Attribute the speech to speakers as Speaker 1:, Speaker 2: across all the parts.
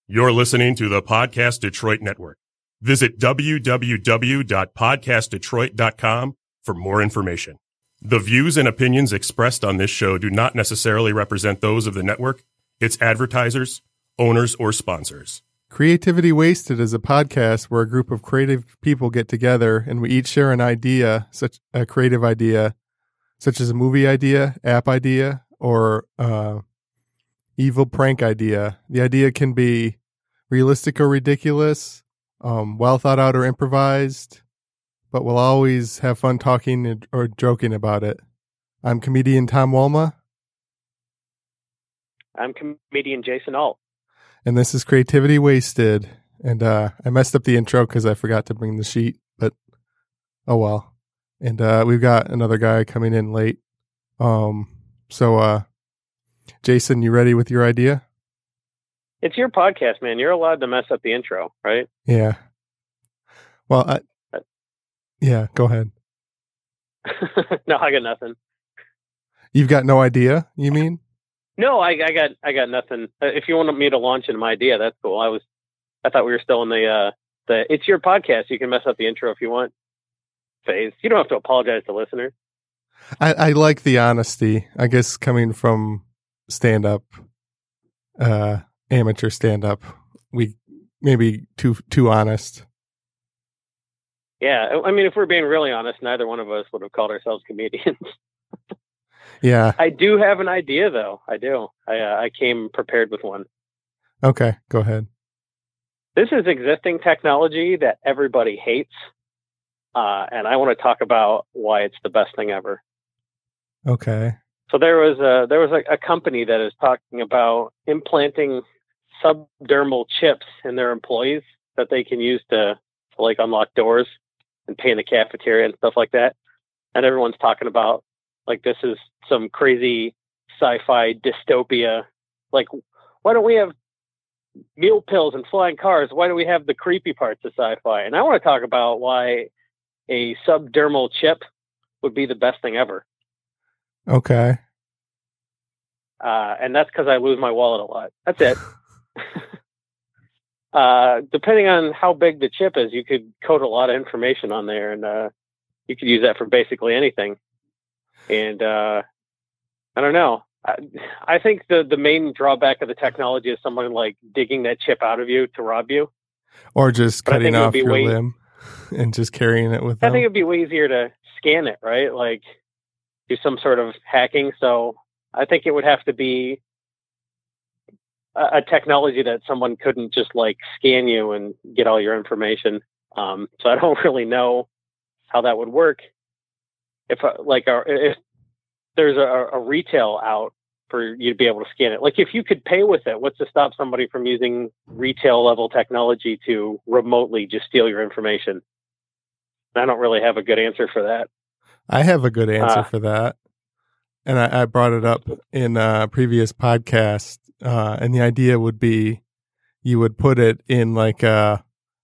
Speaker 1: You're listening to the Podcast Detroit Network. Visit www.podcastdetroit.com for more information. The views and opinions expressed on this show do not necessarily represent those of the network, its advertisers, owners, or sponsors.
Speaker 2: Creativity Wasted is a podcast where a group of creative people get together and we each share an idea, such a creative idea, such as a movie idea, app idea, or evil prank idea. The idea can be realistic or ridiculous, well thought out or improvised, but we'll always have fun talking or joking about it. I'm comedian Tom Wolma.
Speaker 3: I'm comedian Jason Alt.
Speaker 2: And this is Creativity Wasted. And I messed up the intro because I forgot to bring the sheet, but oh well. And we've got another guy coming in late. So Jason, you ready with your idea?
Speaker 3: It's your podcast, man. You're allowed to mess up the intro, right?
Speaker 2: Yeah. Well, yeah, go ahead.
Speaker 3: No, I got nothing.
Speaker 2: You've got no idea, you mean?
Speaker 3: No, I got nothing. If you want me to launch into my idea, that's cool. I thought we were still in the it's your podcast. You can mess up the intro if you want phase. You don't have to apologize to listeners.
Speaker 2: I like the honesty, I guess, coming from stand-up, amateur stand-up. We maybe too honest.
Speaker 3: Yeah, I mean, if we're being really honest, neither one of us would have called ourselves comedians.
Speaker 2: Yeah.
Speaker 3: I do have an idea, though. I do. I came prepared with one.
Speaker 2: Okay, go ahead.
Speaker 3: This is existing technology that everybody hates, and I want to talk about why it's the best thing ever.
Speaker 2: Okay.
Speaker 3: So there was a company that is talking about implanting subdermal chips in their employees that they can use to like unlock doors and pay in the cafeteria and stuff like that. And everyone's talking about like this is some crazy sci-fi dystopia. Like, why don't we have meal pills and flying cars? Why do we have the creepy parts of sci-fi? And I want to talk about why a subdermal chip would be the best thing ever.
Speaker 2: Okay.
Speaker 3: And that's because I lose my wallet a lot. That's it. Depending on how big the chip is, you could code a lot of information on there, and you could use that for basically anything. And I don't know. I think the main drawback of the technology is someone like digging that chip out of you to rob you,
Speaker 2: or just cutting off your limb and just carrying it with them.
Speaker 3: I think it'd be way easier to scan it, right? Like do some sort of hacking. So I think it would have to be a technology that someone couldn't just like scan you and get all your information. So I don't really know how that would work. If there's a retail out for you to be able to scan it, like if you could pay with it, what's to stop somebody from using retail level technology to remotely just steal your information? I don't really have a good answer for that.
Speaker 2: I have a good answer for that. And I brought it up in a previous podcast. And the idea would be you would put it in like a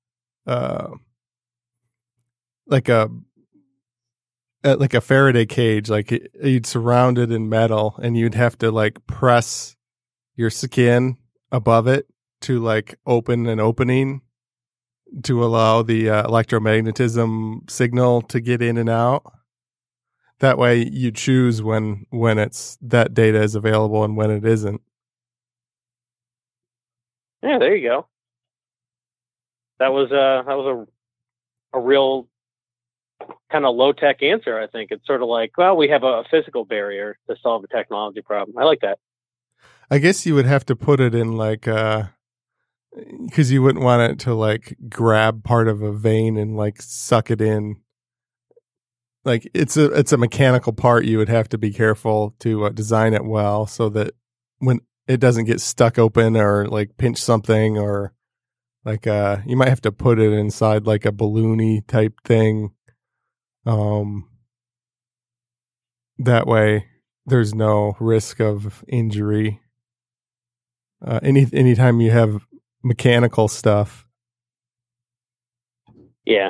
Speaker 2: Faraday cage, like you'd surround it in metal and you'd have to like press your skin above it to like open an opening to allow the electromagnetism signal to get in and out. That way you choose when it's that data is available and when it isn't.
Speaker 3: Yeah, there you go. That was a real kind of low tech answer. I think it's sort of like, well, we have a physical barrier to solve a technology problem. I like that.
Speaker 2: I guess you would have to put it in like because you wouldn't want it to like grab part of a vein and like suck it in. Like it's a mechanical part. You would have to be careful to design it well so that when it doesn't get stuck open or like pinch something, or like you might have to put it inside like a balloony type thing. That way there's no risk of injury. Anytime you have mechanical stuff.
Speaker 3: Yeah.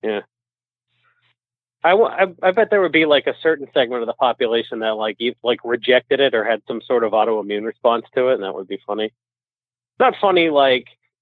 Speaker 3: I bet there would be like a certain segment of the population that like rejected it or had some sort of autoimmune response to it, and that would be funny. Not funny like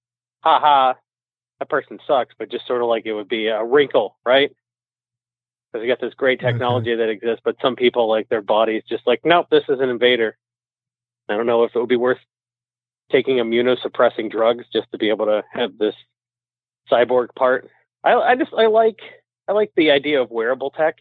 Speaker 3: haha, that person sucks, but just sort of like it would be a wrinkle, right? Because you got this great technology that exists, but some people, like, their body's just like, nope, this is an invader. I don't know if it would be worth taking immunosuppressing drugs just to be able to have this cyborg part. I like the idea of wearable tech.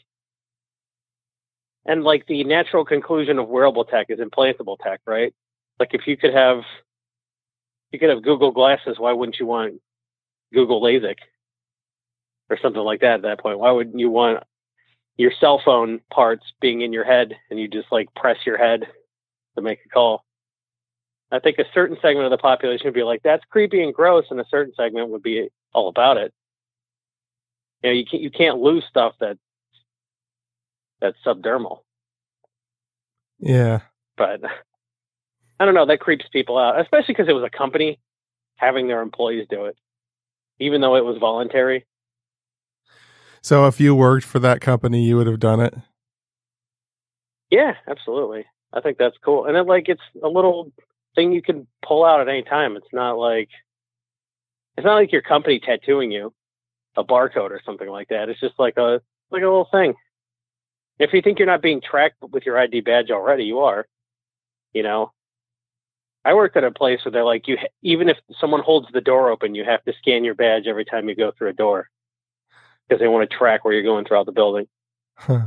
Speaker 3: And like the natural conclusion of wearable tech is implantable tech, right? Like if you could have Google glasses, why wouldn't you want Google LASIK or something like that at that point? Why wouldn't you want your cell phone parts being in your head and you just like press your head to make a call? I think a certain segment of the population would be like, that's creepy and gross, and a certain segment would be all about it. You know, you can't lose stuff that's subdermal.
Speaker 2: Yeah.
Speaker 3: But I don't know, that creeps people out, especially because it was a company having their employees do it, even though it was voluntary.
Speaker 2: So if you worked for that company, you would have done it?
Speaker 3: Yeah, absolutely. I think that's cool. And then, like, it's a little thing you can pull out at any time. It's not like your company tattooing you a barcode or something like that. It's just like a little thing. If you think you're not being tracked with your ID badge already, you are. You know, I worked at a place where they're like, even if someone holds the door open, you have to scan your badge every time you go through a door because they want to track where you're going throughout the building.
Speaker 2: Huh.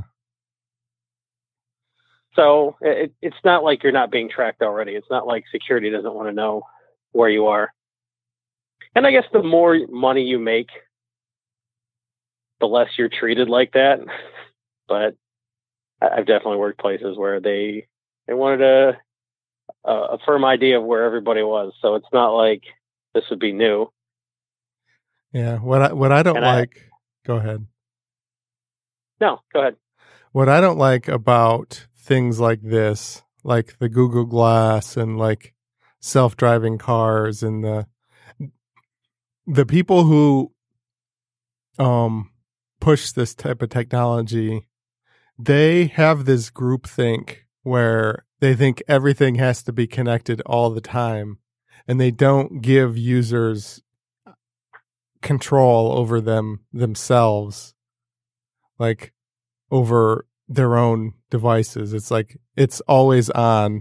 Speaker 3: So it's not like you're not being tracked already. It's not like security doesn't want to know where you are. And I guess the more money you make, the less you're treated like that. But I've definitely worked places where they wanted a firm idea of where everybody was. So it's not like this would be new.
Speaker 2: Yeah. What I don't like. Go ahead.
Speaker 3: No, go ahead.
Speaker 2: What I don't like about things like this, like the Google Glass and like self-driving cars and the people who push this type of technology, they have this groupthink where they think everything has to be connected all the time, and they don't give users control over themselves, like over their own devices. It's like it's always on,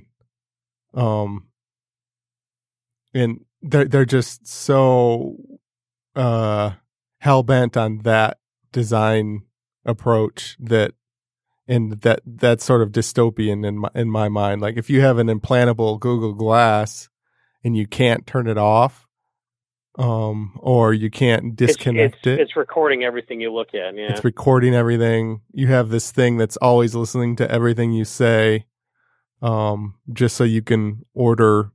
Speaker 2: and they're just so hell bent on that design approach that's sort of dystopian in my mind. Like if you have an implantable Google Glass and you can't turn it off, or you can't disconnect it.
Speaker 3: It's recording everything you look at. Yeah.
Speaker 2: It's recording everything. You have this thing that's always listening to everything you say, just so you can order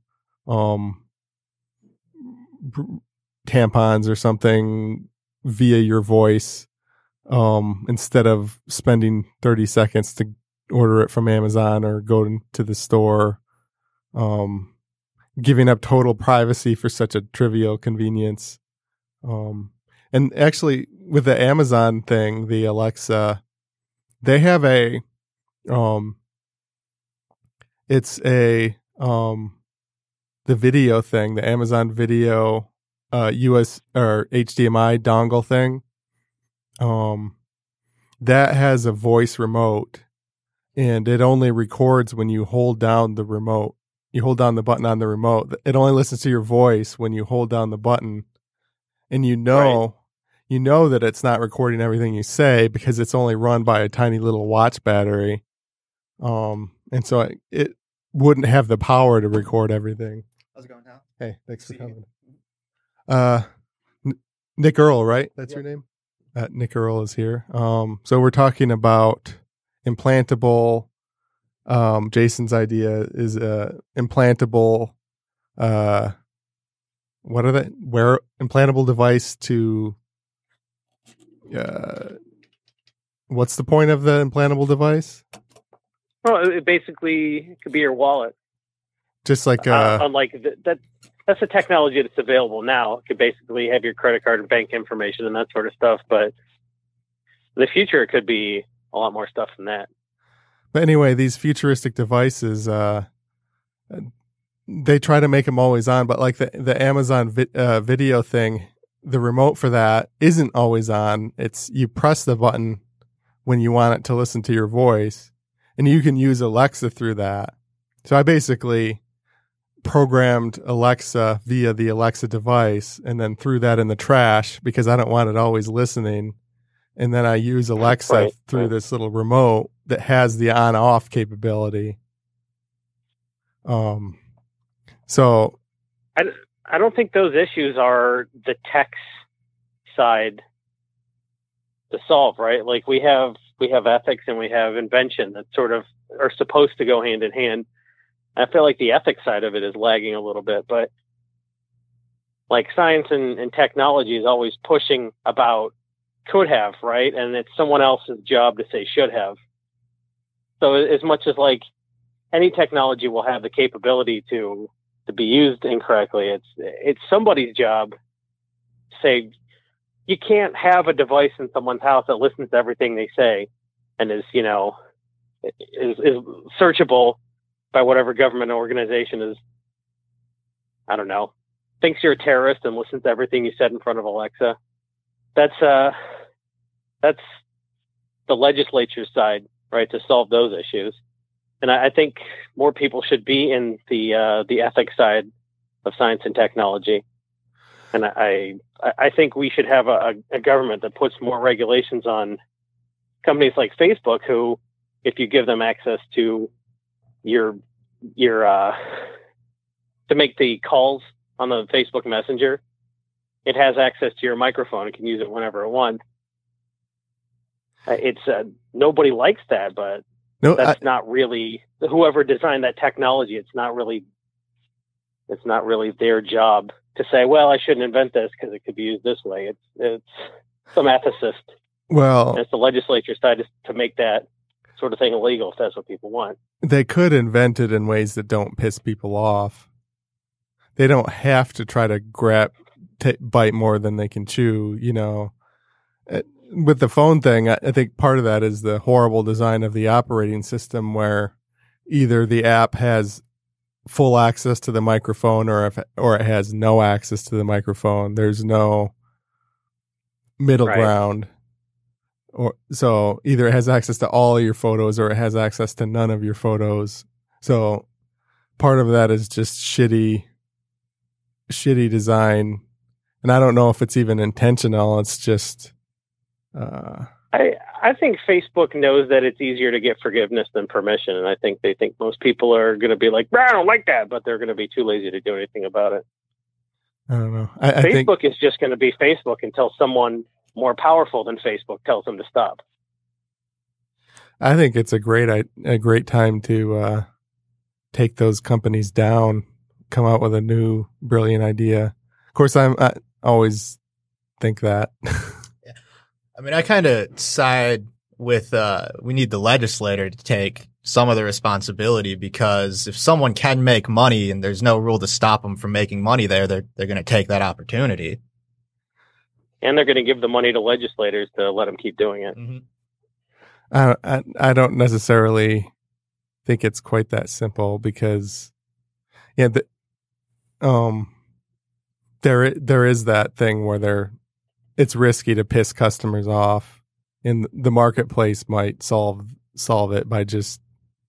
Speaker 2: tampons or something via your voice, instead of spending 30 seconds to order it from Amazon or go to the store, giving up total privacy for such a trivial convenience. And actually with the Amazon thing, the Alexa, they have the video thing, the Amazon video, US or HDMI dongle thing. That has a voice remote, and it only records when you hold down the remote. You hold down the button on the remote. It only listens to your voice when you hold down the button, and you know that it's not recording everything you say because it's only run by a tiny little watch battery. And so it wouldn't have the power to record everything.
Speaker 4: How's it going, Hal?
Speaker 2: Hey, thanks for coming. Nick Earl, right? That's your name? Nick Earl is here. So we're talking about implantable. Jason's idea is implantable. What are they? Implantable device to. What's the point of the implantable device?
Speaker 3: Well, it basically could be your wallet.
Speaker 2: Just like
Speaker 3: unlike that's the technology that's available now. It could basically have your credit card and bank information and that sort of stuff. But in the future, it could be a lot more stuff than that.
Speaker 2: But anyway, these futuristic devices, they try to make them always on, but like the Amazon video thing, the remote for that isn't always on. It's you press the button when you want it to listen to your voice, and you can use Alexa through that. So I basically programmed Alexa via the Alexa device and then threw that in the trash because I don't want it always listening. And then I use Alexa through this little remote that has the on-off capability. So
Speaker 3: I don't think those issues are the tech's side to solve, right? Like we have ethics and we have invention that sort of are supposed to go hand in hand. I feel like the ethics side of it is lagging a little bit, but like science and technology is always pushing about could have, right? And it's someone else's job to say should have. So as much as like any technology will have the capability to be used incorrectly, it's somebody's job to say you can't have a device in someone's house that listens to everything they say and is searchable by whatever government organization is, I don't know, thinks you're a terrorist and listens to everything you said in front of Alexa. That's the legislature's side, right, to solve those issues. And I think more people should be in the ethics side of science and technology. And I think we should have a government that puts more regulations on companies like Facebook, who, if you give them access to your to make the calls on the Facebook Messenger, it has access to your microphone. It can use it whenever it wants. It's nobody likes that, but that's not really whoever designed that technology. It's not really their job to say, well, I shouldn't invent this because it could be used this way. It's some ethicist.
Speaker 2: Well,
Speaker 3: and it's the legislature's side to make that sort of thing illegal if that's what people want.
Speaker 2: They could invent it in ways that don't piss people off. They don't have to try to bite more than they can chew, you know. With the phone thing, I think part of that is the horrible design of the operating system, where either the app has full access to the microphone or it has no access to the microphone. There's no middle ground. Or so either it has access to all of your photos or it has access to none of your photos. So part of that is just shitty design. And I don't know if it's even intentional. It's just
Speaker 3: I think Facebook knows that it's easier to get forgiveness than permission, and I think they think most people are going to be like, I don't like that, but they're going to be too lazy to do anything about it.
Speaker 2: I don't know.
Speaker 3: Facebook is just going to be Facebook until someone more powerful than Facebook tells them to stop.
Speaker 2: I think it's a great time to take those companies down, come out with a new brilliant idea. Of course, I always think that.
Speaker 4: I mean, I kind of side with we need the legislator to take some of the responsibility, because if someone can make money and there's no rule to stop them from making money there, they're going to take that opportunity.
Speaker 3: And they're going to give the money to legislators to let them keep doing it.
Speaker 2: Mm-hmm. I don't necessarily think it's quite that simple, because there is that thing where it's risky to piss customers off, and the marketplace might solve it by just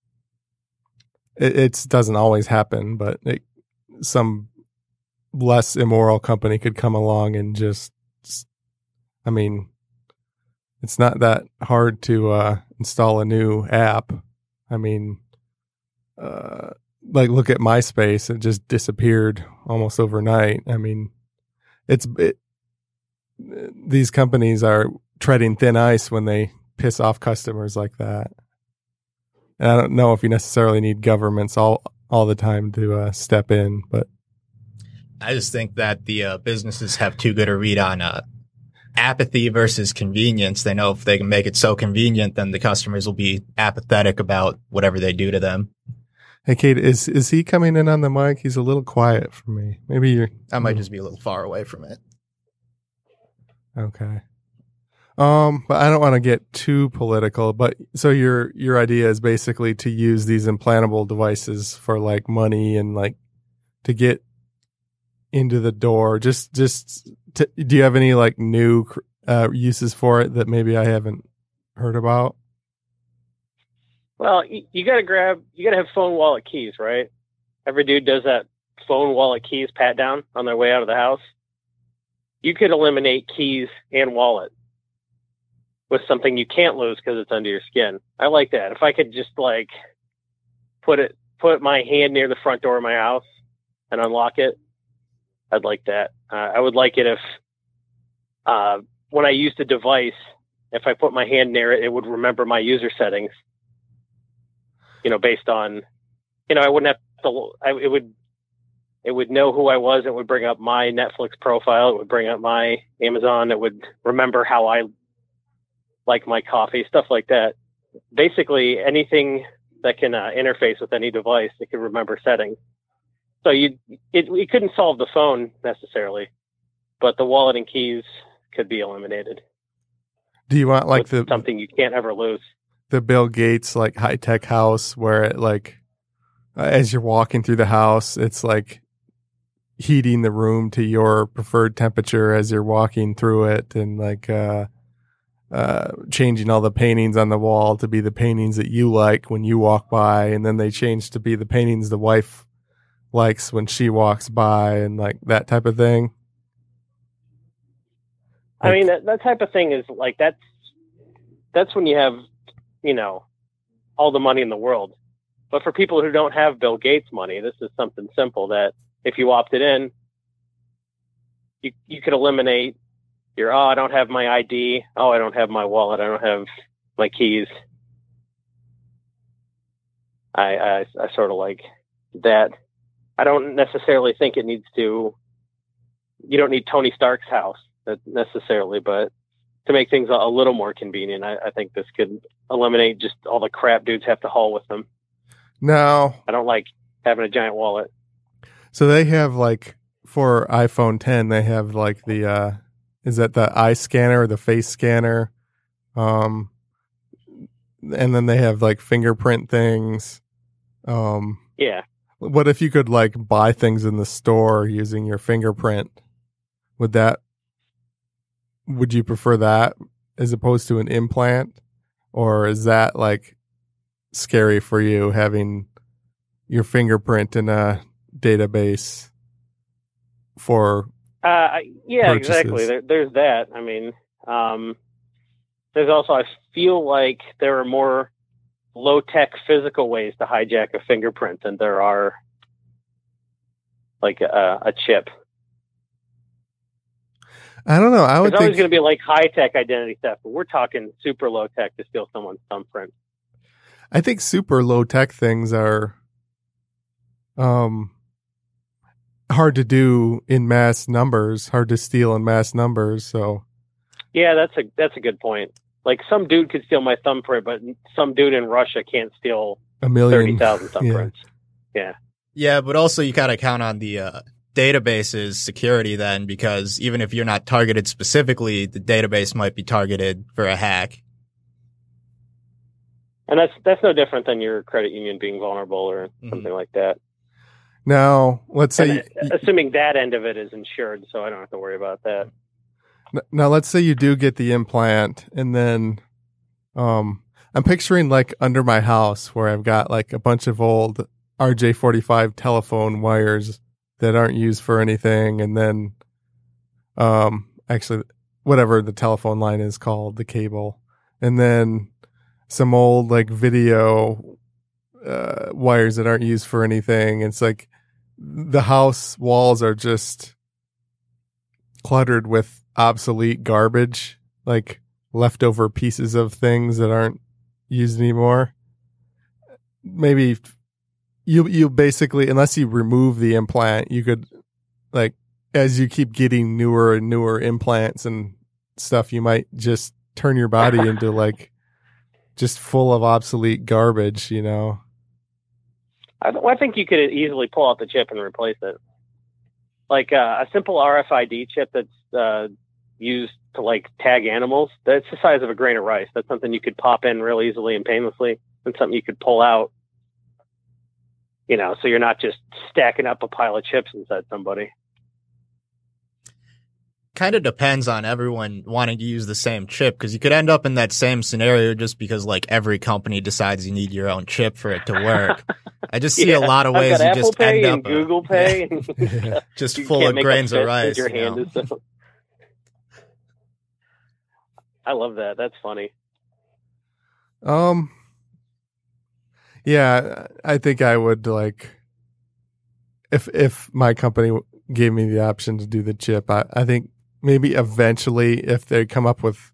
Speaker 2: it doesn't always happen, but some less immoral company could come along and just I mean, it's not that hard to install a new app. I mean, like look at MySpace; it just disappeared almost overnight. I mean, these companies are treading thin ice when they piss off customers like that. And I don't know if you necessarily need governments all the time to step in, but
Speaker 4: I just think that the businesses have too good a read on apathy versus convenience. They know if they can make it so convenient, then the customers will be apathetic about whatever they do to them.
Speaker 2: Hey, Kate, is he coming in on the mic? He's a little quiet for me. Maybe
Speaker 4: I might just be a little far away from it.
Speaker 2: Okay. But I don't want to get too political, but so your idea is basically to use these implantable devices for like money and like to get into the door? Do you have any like new uses for it that maybe I haven't heard about?
Speaker 3: Well, you got to have phone wallet keys, right? Every dude does that phone wallet keys pat down on their way out of the house. You could eliminate keys and wallet with something you can't lose because it's under your skin. I like that. If I could just like put my hand near the front door of my house and unlock it, I'd like that. I would like it if when I used a device, if I put my hand near it, it would remember my user settings. Based on, I wouldn't have to. It would know who I was. It would bring up my Netflix profile. It would bring up my Amazon. It would remember how I like my coffee, stuff like that. Basically, anything that can interface with any device, it can remember settings. So you couldn't solve the phone necessarily, but the wallet and keys could be eliminated.
Speaker 2: Do you want like
Speaker 3: something you can't ever lose?
Speaker 2: The Bill Gates like high tech house where it like as you're walking through the house, it's like heating the room to your preferred temperature as you're walking through it, and like changing all the paintings on the wall to be the paintings that you like when you walk by, and then they change to be the paintings the wife likes when she walks by, and like that type of thing.
Speaker 3: I mean, that type of thing is like, that's when you have, all the money in the world. But for people who don't have Bill Gates money, this is something simple that if you opted in, you could eliminate your, I don't have my ID. I don't have my wallet. I don't have my keys. I sort of like that. I don't necessarily think you don't need Tony Stark's house necessarily, but to make things a little more convenient, I think this could eliminate just all the crap dudes have to haul with them.
Speaker 2: No.
Speaker 3: I don't like having a giant wallet.
Speaker 2: So they have like for iPhone 10, they have like the, is that the eye scanner or the face scanner? And then they have like fingerprint things.
Speaker 3: Yeah.
Speaker 2: What if you could like buy things in the store using your fingerprint? Would you prefer that as opposed to an implant? Or is that like scary for you having your fingerprint in a database for
Speaker 3: yeah,
Speaker 2: purchases?
Speaker 3: Exactly. There's that. I mean, there's also, I feel like there are more low-tech physical ways to hijack a fingerprint than there are like a chip.
Speaker 2: I don't know. I would
Speaker 3: There's
Speaker 2: think
Speaker 3: always going to be like high-tech identity theft, but we're talking super low-tech to steal someone's thumbprint.
Speaker 2: I think super low-tech things are hard to do in mass numbers, hard to steal in mass numbers. So
Speaker 3: yeah, that's a good point. Like some dude could steal my thumbprint, but some dude in Russia can't steal 30,000 thumbprints. Yeah.
Speaker 4: Yeah, but also you gotta count on the database's security then, because even if you're not targeted specifically, the database might be targeted for a hack.
Speaker 3: And that's no different than your credit union being vulnerable or something like that.
Speaker 2: Now, let's say
Speaker 3: assuming that end of it is insured, so I don't have to worry about that.
Speaker 2: Now, let's say you do get the implant, and then I'm picturing like under my house where I've got like a bunch of old RJ45 telephone wires that aren't used for anything, and then actually whatever the telephone line is called, the cable, and then some old like video wires that aren't used for anything. It's like the house walls are just cluttered with obsolete garbage, like leftover pieces of things that aren't used anymore. Maybe you basically, unless you remove the implant, you could, like, as you keep getting newer and newer implants and stuff, you might just turn your body into like just full of obsolete garbage, you know?
Speaker 3: I think you could easily pull out the chip and replace it. Like a simple RFID chip that's used to like tag animals, that's the size of a grain of rice. That's something you could pop in real easily and painlessly, and something you could pull out So you're not just stacking up a pile of chips inside somebody.
Speaker 4: Kind of depends on everyone wanting to use the same chip, because you could end up in that same scenario just because like every company decides you need your own chip for it to work. I just see a lot of ways you
Speaker 3: Apple
Speaker 4: just
Speaker 3: Pay
Speaker 4: end
Speaker 3: and
Speaker 4: up
Speaker 3: Google Pay, and
Speaker 4: just
Speaker 3: you
Speaker 4: full
Speaker 3: can't
Speaker 4: of
Speaker 3: make a
Speaker 4: grains of
Speaker 3: fist
Speaker 4: rice.
Speaker 3: with your hand
Speaker 4: you know?
Speaker 3: is so- I love that. That's funny.
Speaker 2: Yeah, I think I would like if my company gave me the option to do the chip. I think maybe eventually, if they come up with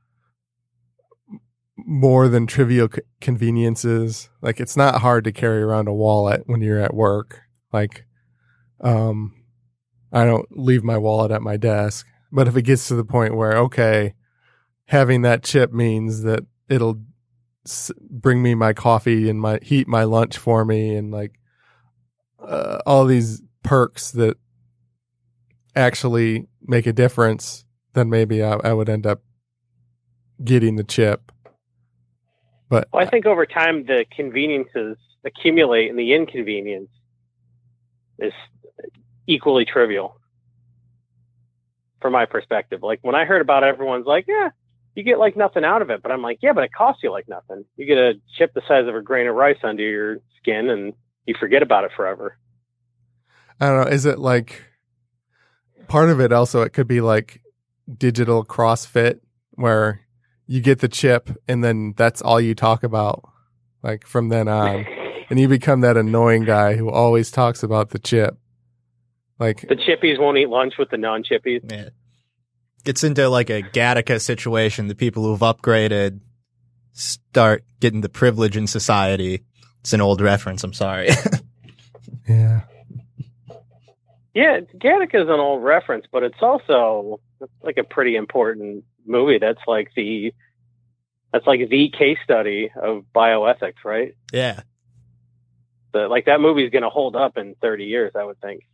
Speaker 2: more than trivial conveniences, like it's not hard to carry around a wallet when you're at work. Like, I don't leave my wallet at my desk. But if it gets to the point where, okay, having that chip means that it'll bring me my coffee and heat my lunch for me, and like all these perks that actually make a difference, then maybe I would end up getting the chip. But
Speaker 3: I think over time the conveniences accumulate and the inconvenience is equally trivial from my perspective. Like when I heard about it, everyone's like, yeah, you get like nothing out of it. But I'm like, yeah, but it costs you like nothing. You get a chip the size of a grain of rice under your skin and you forget about it forever.
Speaker 2: I don't know. Is it like part of it also, it could be like digital CrossFit where you get the chip and then that's all you talk about, like from then on. And you become that annoying guy who always talks about the chip. Like
Speaker 3: the chippies won't eat lunch with the non-chippies.
Speaker 4: Yeah. Gets into like a Gattaca situation. The people who've upgraded start getting the privilege in society. It's an old reference. I'm sorry.
Speaker 2: Yeah.
Speaker 3: Yeah, Gattaca is an old reference, but it's also like a pretty important movie. That's like the case study of bioethics, right?
Speaker 4: Yeah.
Speaker 3: Like that movie is going to hold up in 30 years, I would think.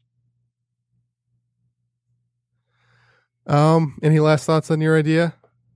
Speaker 2: Any last thoughts on your idea?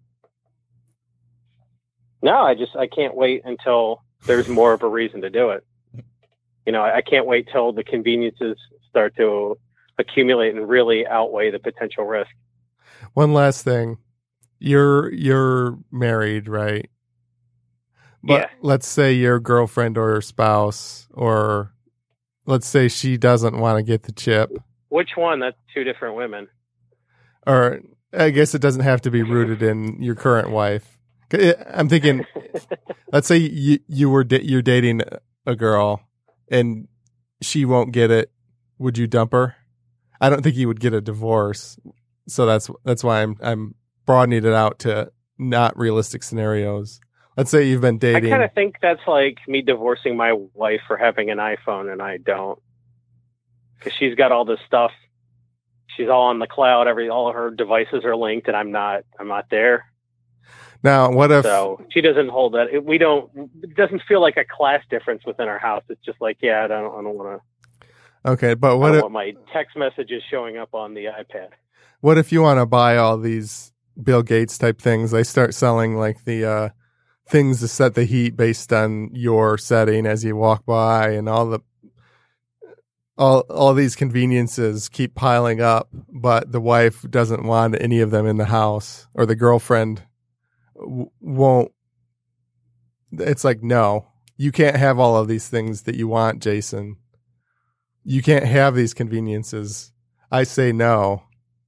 Speaker 3: No, I can't wait until there's more of a reason to do it. I can't wait till the conveniences start to accumulate and really outweigh the potential risk.
Speaker 2: One last thing. You're married, right? But
Speaker 3: yeah.
Speaker 2: Let's say your girlfriend or spouse, or let's say she doesn't want to get the chip.
Speaker 3: Which one? That's two different women.
Speaker 2: Or I guess it doesn't have to be rooted in your current wife. I'm thinking, let's say you're dating a girl and she won't get it. Would you dump her? I don't think you would get a divorce. So that's why I'm broadening it out to not realistic scenarios. Let's say you've been dating.
Speaker 3: I kind of think that's like me divorcing my wife for having an iPhone and I don't. Because she's got all this stuff. She's all on the cloud. All of her devices are linked, and I'm not there.
Speaker 2: Now, what if?
Speaker 3: So she doesn't hold that. It doesn't feel like a class difference within our house. It's just like, yeah, I don't want to.
Speaker 2: Okay, but
Speaker 3: what if my text messages showing up on the iPad?
Speaker 2: What if you want to buy all these Bill Gates type things? They start selling like the things to set the heat based on your setting as you walk by, and all these conveniences keep piling up, but the wife doesn't want any of them in the house, or the girlfriend won't. It's like, no, you can't have all of these things that you want, Jason. You can't have these conveniences. I say no.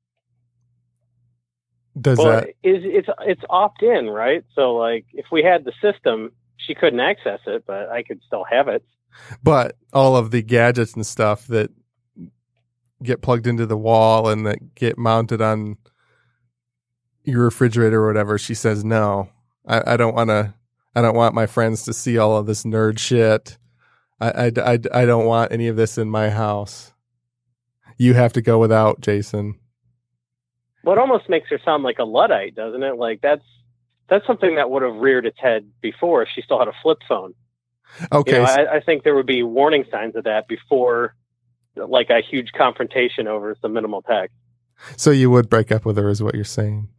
Speaker 3: It's opt-in, right? So like if we had the system, she couldn't access it, but I could still have it.
Speaker 2: But all of the gadgets and stuff that get plugged into the wall and that get mounted on your refrigerator or whatever, she says no. I don't want my friends to see all of this nerd shit. I don't want any of this in my house. You have to go without, Jason.
Speaker 3: Well, it almost makes her sound like a Luddite, doesn't it? Like that's something that would have reared its head before if she still had a flip phone.
Speaker 2: Okay.
Speaker 3: I think there would be warning signs of that before like a huge confrontation over some minimal text.
Speaker 2: So you would break up with her is what you're saying.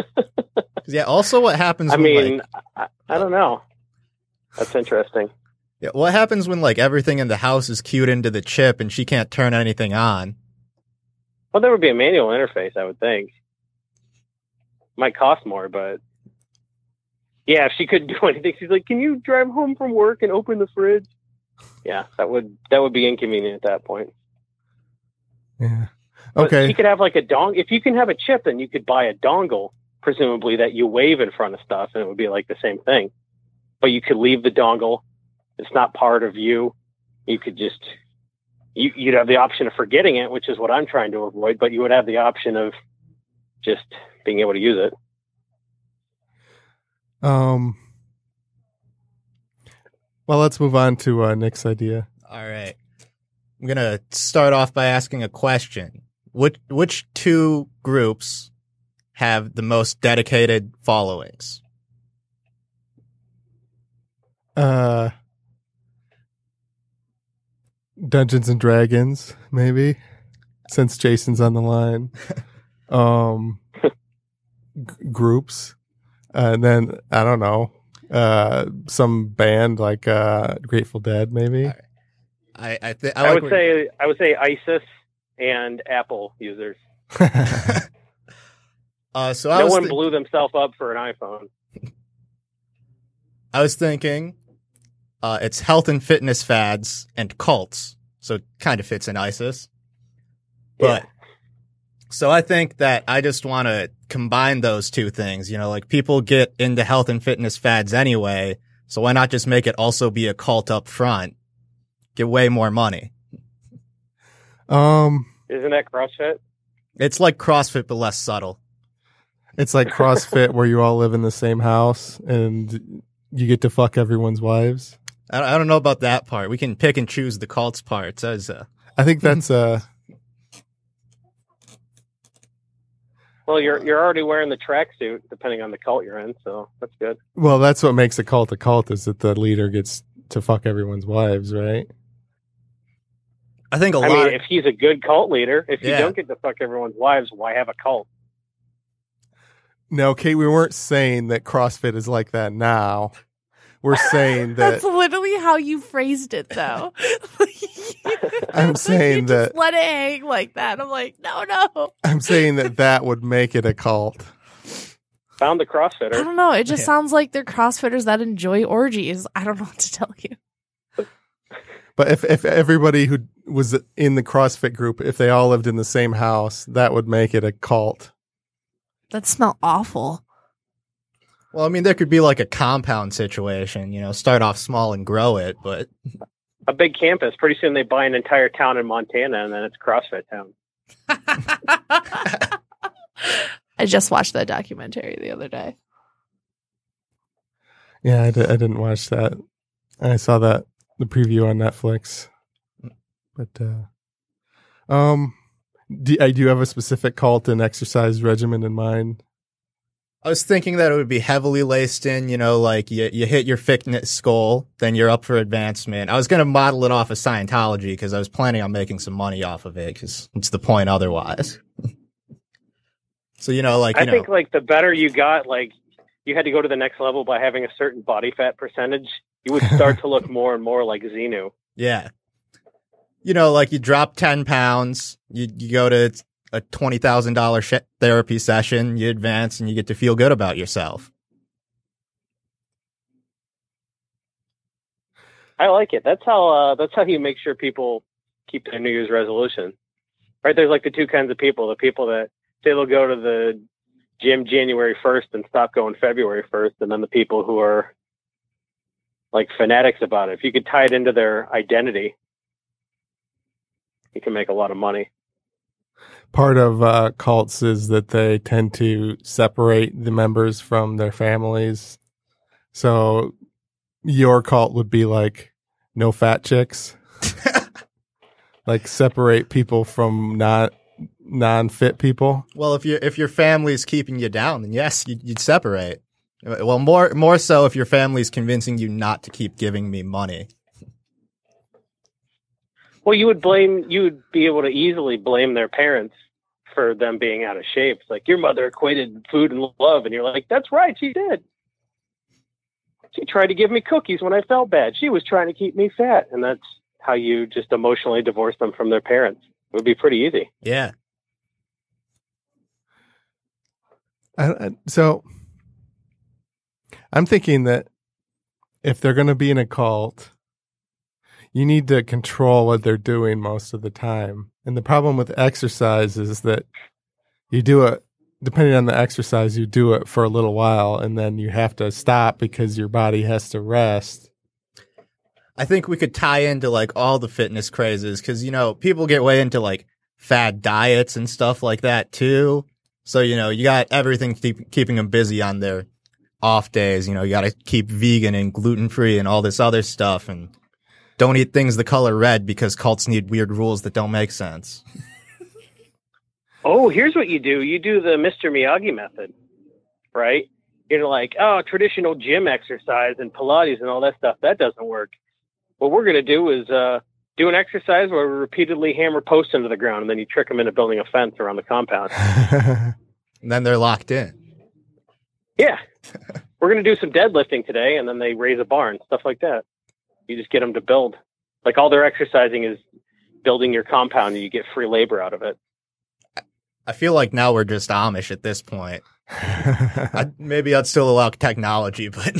Speaker 4: Yeah. Also what happens
Speaker 3: I don't know. That's interesting.
Speaker 4: Yeah, what happens when like everything in the house is queued into the chip and she can't turn anything on?
Speaker 3: Well, there would be a manual interface, I would think. Might cost more, but yeah, if she couldn't do anything, she's like, "Can you drive home from work and open the fridge?" Yeah, that would be inconvenient at that point.
Speaker 2: Yeah.
Speaker 3: Okay. But you could have like a dongle. If you can have a chip, then you could buy a dongle, presumably that you wave in front of stuff, and it would be like the same thing. But you could leave the dongle. It's not part of you. You could just you'd have the option of forgetting it, which is what I'm trying to avoid. But you would have the option of just being able to use it.
Speaker 2: Well, let's move on to Nick's idea.
Speaker 4: All right. I'm going to start off by asking a question. Which two groups have the most dedicated followings?
Speaker 2: Dungeons and Dragons, maybe, since Jason's on the line. Groups. And then, I don't know, some band like Grateful Dead, maybe.
Speaker 4: Right.
Speaker 3: I would say ISIS and Apple users. No one blew themselves up for an iPhone.
Speaker 4: I was thinking it's health and fitness fads and cults, so it kind of fits in ISIS. But so I think that I just want to combine those two things. You know, like people get into health and fitness fads anyway, so why not just make it also be a cult up front? Get way more money.
Speaker 3: Isn't that CrossFit?
Speaker 4: It's like CrossFit, but less subtle.
Speaker 2: It's like CrossFit where you all live in the same house and you get to fuck everyone's wives.
Speaker 4: I don't know about that part. We can pick and choose the cult's parts. I
Speaker 2: think that's
Speaker 3: Well, you're already wearing the tracksuit, depending on the cult you're in, so that's good.
Speaker 2: Well, that's what makes a cult, is that the leader gets to fuck everyone's wives, right?
Speaker 4: I think I
Speaker 3: mean, if he's a good cult leader, if you don't get to fuck everyone's wives, why have a cult?
Speaker 2: No, Kate, we weren't saying that CrossFit is like that now. We're saying that...
Speaker 5: That's literally how you phrased it, though.
Speaker 2: I'm saying that...
Speaker 5: Just let it hang like that. I'm like, no.
Speaker 2: I'm saying that would make it a cult.
Speaker 3: Found the CrossFitter.
Speaker 5: I don't know. It just sounds like they're CrossFitters that enjoy orgies. I don't know what to tell you.
Speaker 2: But if everybody who was in the CrossFit group, if they all lived in the same house, that would make it a cult.
Speaker 5: That smell awful.
Speaker 4: Well, I mean, there could be like a compound situation, you know, start off small and grow it, but...
Speaker 3: A big campus. Pretty soon they buy an entire town in Montana, and then it's CrossFit town.
Speaker 5: I just watched that documentary the other day.
Speaker 2: Yeah, I didn't watch that. I saw the preview on Netflix. But, do you have a specific cult and exercise regimen in mind?
Speaker 4: I was thinking that it would be heavily laced in, you know, like you hit your fitness goal, then you're up for advancement. I was going to model it off of Scientology because I was planning on making some money off of it because it's the point otherwise. So, you know, like,
Speaker 3: I think like the better you got, like you had to go to the next level by having a certain body fat percentage, you would start to look more and more like Xenu.
Speaker 4: Yeah. You know, like you drop 10 pounds, you go to a $20,000 therapy session, you advance and you get to feel good about yourself.
Speaker 3: I like it. That's how you make sure people keep their New Year's resolution. Right? There's like the two kinds of people, the people that say they'll go to the gym January 1st and stop going February 1st, and then the people who are like fanatics about it. If you could tie it into their identity, you can make a lot of money.
Speaker 2: Part of cults is that they tend to separate the members from their families. So your cult would be like no fat chicks, like separate people from non-fit people.
Speaker 4: Well, if your family's keeping you down, then yes, you'd separate. Well, more so if your family's convincing you not to keep giving me money.
Speaker 3: Well, you would be able to easily blame their parents for them being out of shape. It's like, your mother equated food and love, and you're like, that's right, she did. She tried to give me cookies when I felt bad. She was trying to keep me fat. And that's how you just emotionally divorce them from their parents. It would be pretty easy.
Speaker 4: Yeah.
Speaker 2: So I'm thinking that if they're going to be in a cult, you need to control what they're doing most of the time. And the problem with exercise is that you do it, depending on the exercise, you do it for a little while and then you have to stop because your body has to rest.
Speaker 4: I think we could tie into like all the fitness crazes because, you know, people get way into like fad diets and stuff like that too. So, you know, you got everything keeping them busy on their off days. You know, you got to keep vegan and gluten free and all this other stuff, and don't eat things the color red because cults need weird rules that don't make sense.
Speaker 3: Oh, here's what you do. You do the Mr. Miyagi method, right? You're like, oh, traditional gym exercise and Pilates and all that stuff. That doesn't work. What we're going to do is do an exercise where we repeatedly hammer posts into the ground, and then you trick them into building a fence around the compound.
Speaker 4: And then they're locked in.
Speaker 3: Yeah. We're going to do some deadlifting today, and then they raise a barn, stuff like that. You just get them to build. Like all their exercising is building your compound, and you get free labor out of it.
Speaker 4: I feel like now we're just Amish at this point. Maybe I'd still allow technology, but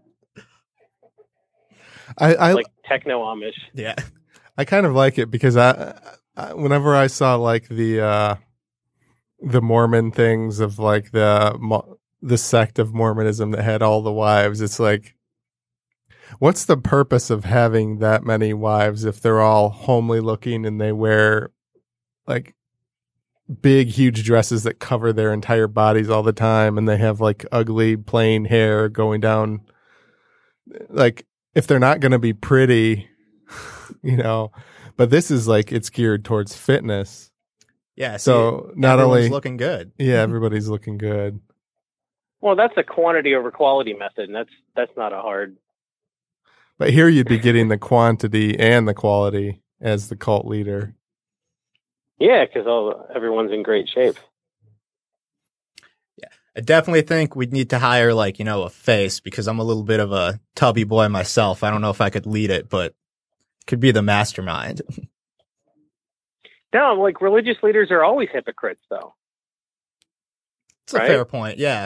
Speaker 2: I
Speaker 3: like techno Amish.
Speaker 4: yeah.
Speaker 2: I kind of like it because I whenever I saw like the Mormon things of like the sect of Mormonism that had all the wives, it's like, what's the purpose of having that many wives if they're all homely looking and they wear like big, huge dresses that cover their entire bodies all the time and they have like ugly, plain hair going down? Like, if they're not going to be pretty, you know, but this is like, it's geared towards fitness.
Speaker 4: Yeah.
Speaker 2: So not only
Speaker 4: looking good.
Speaker 2: Yeah, everybody's looking good.
Speaker 3: Well, that's a quantity over quality method, and that's not a hard.
Speaker 2: But here you'd be getting the quantity and the quality as the cult leader.
Speaker 3: Yeah, because everyone's in great shape.
Speaker 4: Yeah, I definitely think we'd need to hire like, you know, a face because I'm a little bit of a tubby boy myself. I don't know if I could lead it, but could be the mastermind.
Speaker 3: No, like religious leaders are always hypocrites, though.
Speaker 4: It's a fair point. Yeah.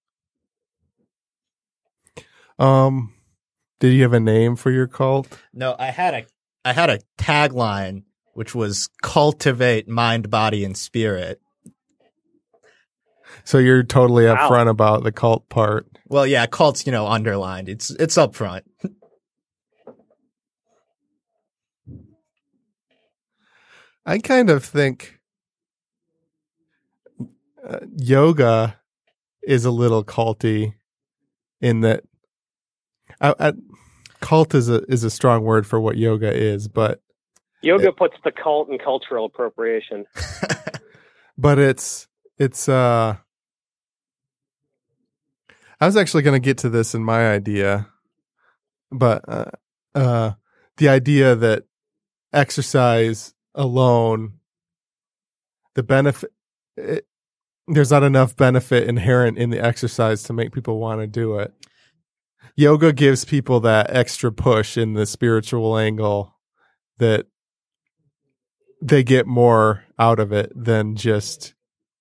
Speaker 2: Did you have a name for your cult?
Speaker 4: No, I had a tagline which was cultivate mind, body, and spirit.
Speaker 2: So you're totally upfront about the cult part.
Speaker 4: Well, yeah, cult's, you know, underlined. It's upfront.
Speaker 2: I kind of think yoga is a little culty in that cult is a strong word for what yoga is, but
Speaker 3: yoga puts the cult in cultural appropriation.
Speaker 2: But it's I was actually going to get to this in my idea, but the idea that exercise alone, the benefit, there's not enough benefit inherent in the exercise to make people want to do it. Yoga gives people that extra push in the spiritual angle that they get more out of it than just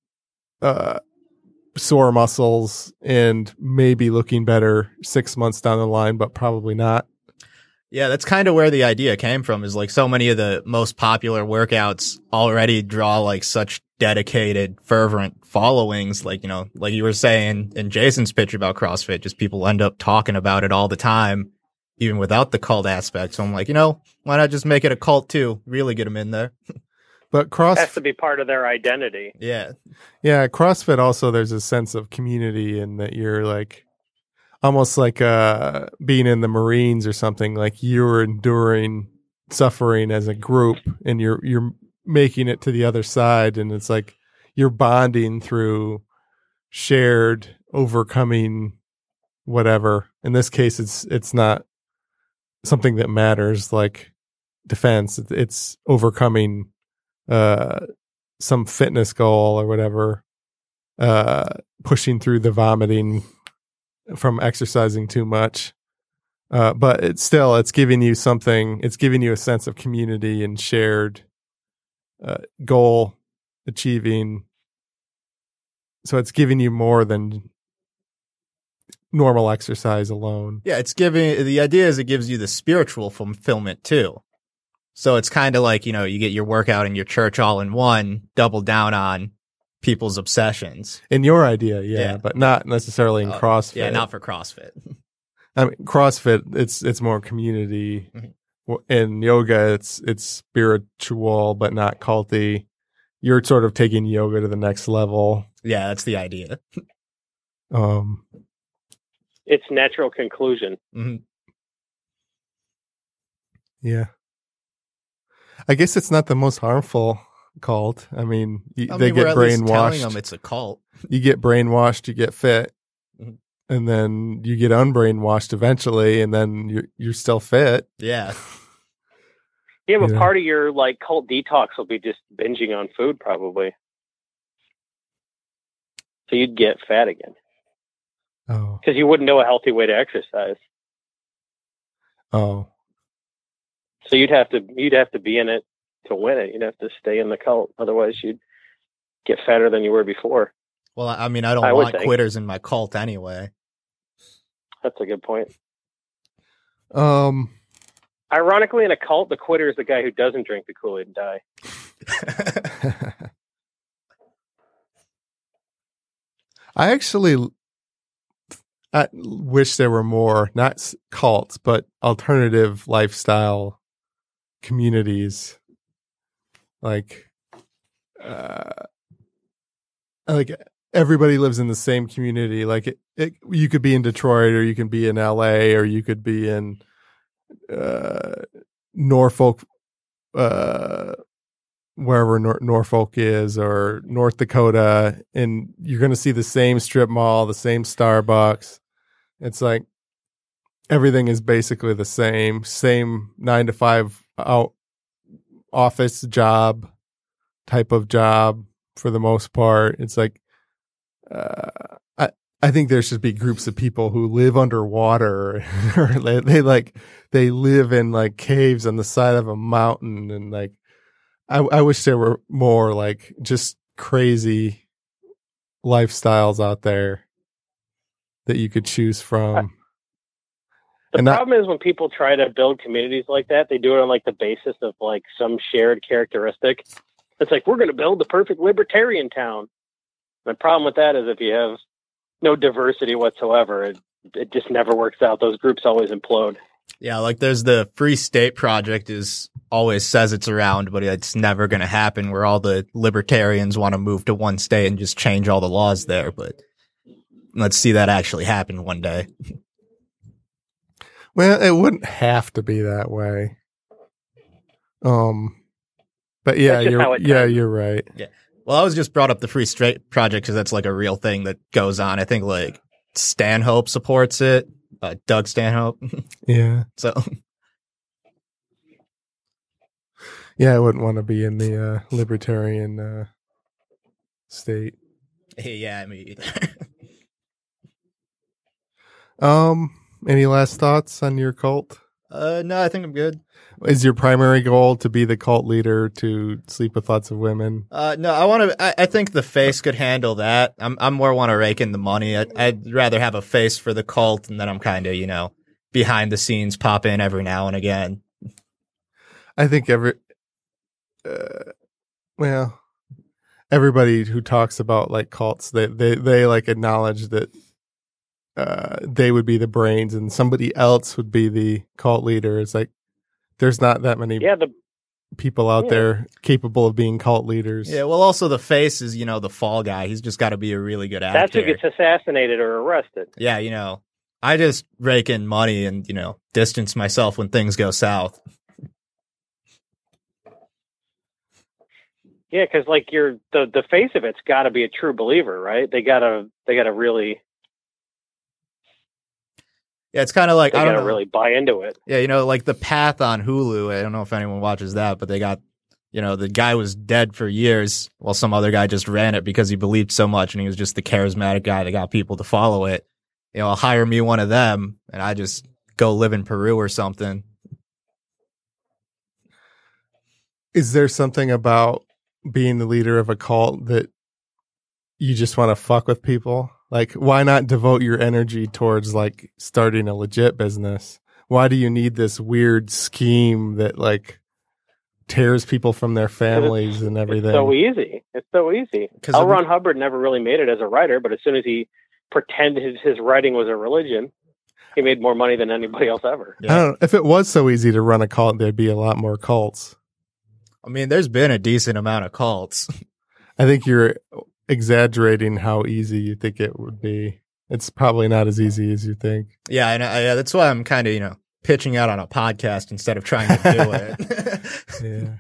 Speaker 2: sore muscles and maybe looking better 6 months down the line, but probably not.
Speaker 4: Yeah, that's kind of where the idea came from, is like so many of the most popular workouts already draw like such dedicated, fervent followings. Like, you know, like you were saying in Jason's pitch about CrossFit, just people end up talking about it all the time, even without the cult aspect. So I'm like, you know, why not just make it a cult too? Really get them in there.
Speaker 2: But
Speaker 3: has to be part of their identity.
Speaker 4: Yeah.
Speaker 2: Yeah, CrossFit also, there's a sense of community in that you're like, almost like being in the Marines or something, like you're enduring suffering as a group and you're making it to the other side, and it's like you're bonding through shared overcoming whatever. In this case, it's not something that matters like defense. It's overcoming some fitness goal or whatever, pushing through the vomiting from exercising too much. But it's giving you something. It's giving you a sense of community and shared goal achieving. So it's giving you more than normal exercise alone.
Speaker 4: Yeah, the idea is it gives you the spiritual fulfillment too. So it's kind of like, you get your workout and your church all in one, double down on people's obsessions.
Speaker 2: In your idea, but not necessarily in CrossFit.
Speaker 4: Yeah, not for CrossFit.
Speaker 2: I mean, CrossFit, it's more community. Mm-hmm. In yoga, it's spiritual, but not culty. You're sort of taking yoga to the next level.
Speaker 4: Yeah, that's the idea.
Speaker 3: It's natural conclusion.
Speaker 4: Mm-hmm.
Speaker 2: Yeah. I guess it's not the most harmful cult. I mean, they get brainwashed.
Speaker 4: Telling them it's a cult.
Speaker 2: You get brainwashed, you get fit, mm-hmm. and then you get unbrainwashed eventually, and then you're still fit.
Speaker 4: Yeah.
Speaker 3: Yeah, but part of your cult detox will be just binging on food, probably. So you'd get fat again.
Speaker 2: Oh.
Speaker 3: Because you wouldn't know a healthy way to exercise.
Speaker 2: Oh.
Speaker 3: So you'd have to be in it to win it. You'd have to stay in the cult. Otherwise, you'd get fatter than you were before.
Speaker 4: Well, I mean, I don't want quitters in my cult anyway.
Speaker 3: That's a good point. Ironically, in a cult, the quitter is the guy who doesn't drink the Kool-Aid and die.
Speaker 2: I wish there were more, not cults, but alternative lifestyle communities. Like everybody lives in the same community. Like you could be in Detroit, or you can be in LA, or you could be in Norfolk, wherever Norfolk is, or North Dakota, and you're going to see the same strip mall, the same Starbucks. It's like everything is basically the same 9 to 5 out office job type of job for the most part. It's like I think there should be groups of people who live underwater, or they live in caves on the side of a mountain, and I wish there were more just crazy lifestyles out there that you could choose from.
Speaker 3: The problem is when people try to build communities like that, they do it on the basis of some shared characteristic. It's we're going to build the perfect libertarian town. The problem with that is if you have no diversity whatsoever, it just never works out. Those groups always implode.
Speaker 4: Yeah, there's the Free State Project always says it's around, but it's never going to happen, where all the libertarians want to move to one state and just change all the laws there. But let's see that actually happen one day.
Speaker 2: Well, it wouldn't have to be that way. But yeah, you're right.
Speaker 4: Yeah. Well, I was just brought up the Free State Project because that's a real thing that goes on. I think Stanhope supports it. Doug Stanhope.
Speaker 2: Yeah.
Speaker 4: So.
Speaker 2: Yeah, I wouldn't want to be in the libertarian state.
Speaker 4: Yeah, me
Speaker 2: either. Any last thoughts on your cult?
Speaker 4: No, I think I'm good.
Speaker 2: Is your primary goal to be the cult leader, to sleep with lots of women?
Speaker 4: No, I think the face could handle that. I'm more want to rake in the money. I'd rather have a face for the cult, and then I'm kind of, behind the scenes, pop in every now and again.
Speaker 2: I think everybody who talks about cults, they acknowledge that they would be the brains and somebody else would be the cult leader. It's there's not that many people out there capable of being cult leaders.
Speaker 4: Yeah, well, also the face is, the fall guy. He's just got to be a really good actor.
Speaker 3: That's who gets assassinated or arrested.
Speaker 4: Yeah, I just rake in money and, distance myself when things go south.
Speaker 3: Yeah, because the face of it's got to be a true believer, right? They gotta really.
Speaker 4: Yeah, it's kind of I don't know,
Speaker 3: really buy into it.
Speaker 4: Yeah, The Path on Hulu. I don't know if anyone watches that, but they got, the guy was dead for years while some other guy just ran it because he believed so much and he was just the charismatic guy that got people to follow it. I'll hire me one of them and I just go live in Peru or something.
Speaker 2: Is there something about being the leader of a cult that you just want to fuck with people? Like, why not devote your energy towards like starting a legit business? Why do you need this weird scheme that like tears people from their families and everything?
Speaker 3: It's so easy. L. Ron Hubbard never really made it as a writer, but as soon as he pretended his writing was a religion, he made more money than anybody else ever.
Speaker 2: Yeah. I don't know. If it was so easy to run a cult, there'd be a lot more cults.
Speaker 4: I mean, there's been a decent amount of cults.
Speaker 2: I think you're exaggerating how easy you think it would be. It's probably not as easy as you think.
Speaker 4: Yeah, and that's why I'm kind of, pitching out on a podcast instead of trying to do it.
Speaker 2: Yeah.